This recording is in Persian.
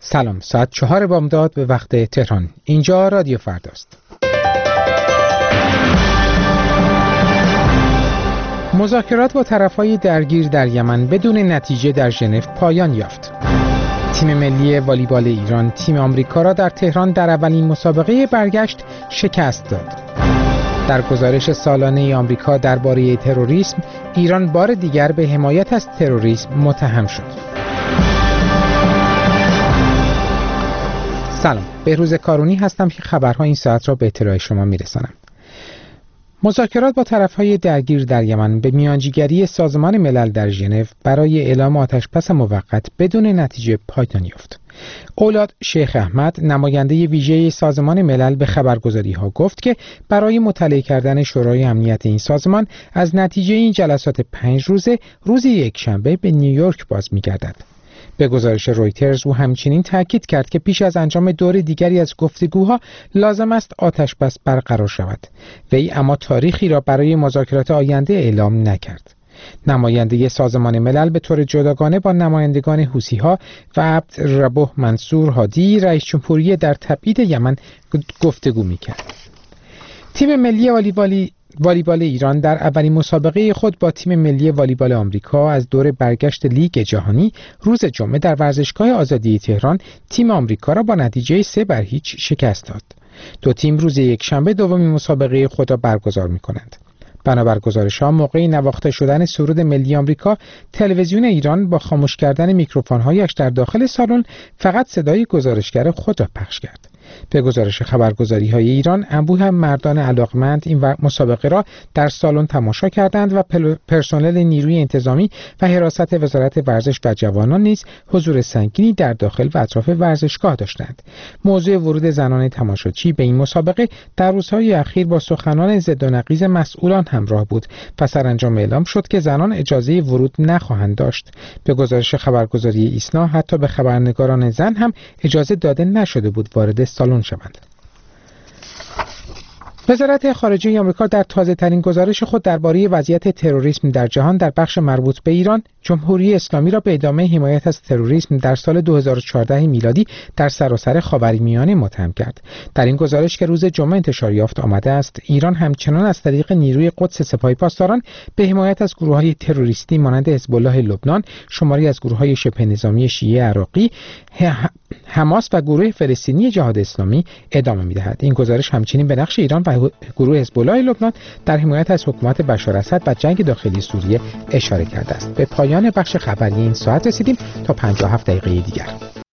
سلام، ساعت 4 بامداد به وقت تهران. اینجا رادیو فرداست. مذاکرات با طرفهای درگیر در یمن بدون نتیجه در ژنو پایان یافت. تیم ملی والیبال ایران تیم آمریکا را در تهران در اولین مسابقه برگشت شکست داد. در گزارش سالانه آمریکا درباره تروریسم، ایران بار دیگر به حمایت از تروریسم متهم شد. سلام، بهروز کارونی هستم که خبرها این ساعت را به اطلاع شما میرسانم. مذاکرات با طرفهای درگیر در یمن به میانجیگری سازمان ملل در ژنو برای اعلام آتش‌بس موقت بدون نتیجه پایان یافت. اولاد شیخ احمد، نماینده ویژه سازمان ملل، به خبرگزاری‌ها گفت که برای مطلع کردن شورای امنیت این سازمان از نتیجه این جلسات 5 روزه، روز یکشنبه به نیویورک باز می‌گردد. به گزارش رویترز او همچنین تاکید کرد که پیش از انجام دور دیگری از گفتگوها لازم است آتش‌بس برقرار شود. وی اما تاریخی را برای مذاکرات آینده اعلام نکرد. نماینده سازمان ملل به طور جداگانه با نمایندگان حوثی‌ها و عبد ربه منصور هادی رئیس جمهوری در تبعید یمن گفتگو می‌کرد. تیم ملی والیبال ایران در اولین مسابقه خود با تیم ملی والیبال آمریکا از دور برگشت لیگ جهانی روز جمعه در ورزشگاه آزادی تهران تیم آمریکا را با نتیجه 3-0 شکست داد. دو تیم روز یکشنبه دومین مسابقه خود را برگزار می‌کنند. بنابر گزارش‌ها موقع نواخته شدن سرود ملی آمریکا، تلویزیون ایران با خاموش کردن میکروفون‌هایش در داخل سالن فقط صدای گزارشگر خود را پخش کرد. به گزارش خبرگزاری‌های ایران، انبوه مردان علاقمند این مسابقه را در سالن تماشا کردند و پرسنل نیروی انتظامی و حراست وزارت ورزش و جوانان نیز حضور سنگینی در داخل و اطراف ورزشگاه داشتند. موضوع ورود زنان تماشاچی به این مسابقه در روزهای اخیر با سخنان ضد و نقیض مسئولان همراه بود و سرانجام اعلام شد که زنان اجازه ورود نخواهند داشت. به گزارش خبرگزاری ایسنا، حتی به خبرنگاران زن هم اجازه داده نشده بود وارد سالن شوند. وزارت خارجه آمریکا در تازه‌ترین گزارش خود درباره وضعیت تروریسم در جهان در بخش مربوط به ایران، جمهوری اسلامی را به ادامه حمایت از تروریسم در سال 2014 میلادی در سراسر خاورمیانه متهم کرد. در این گزارش که روز جمعه انتشار یافت آمده است، ایران همچنان از طریق نیروی قدس سپاه پاسداران به حمایت از گروه‌های تروریستی مانند حزب الله لبنان، شماری از گروه‌های شبه نظامی شیعه عراقی، حماس و گروه فلسطینی جهاد اسلامی ادامه می‌دهد. این گزارش همچنین به نقش ایران و گروه حزب الله لبنان در حمایت از حکومت بشار اسد و جنگ داخلی سوریه اشاره کرده است. به پایان بخش خبری این ساعت رسیدیم. تا 57 دقیقه دیگر.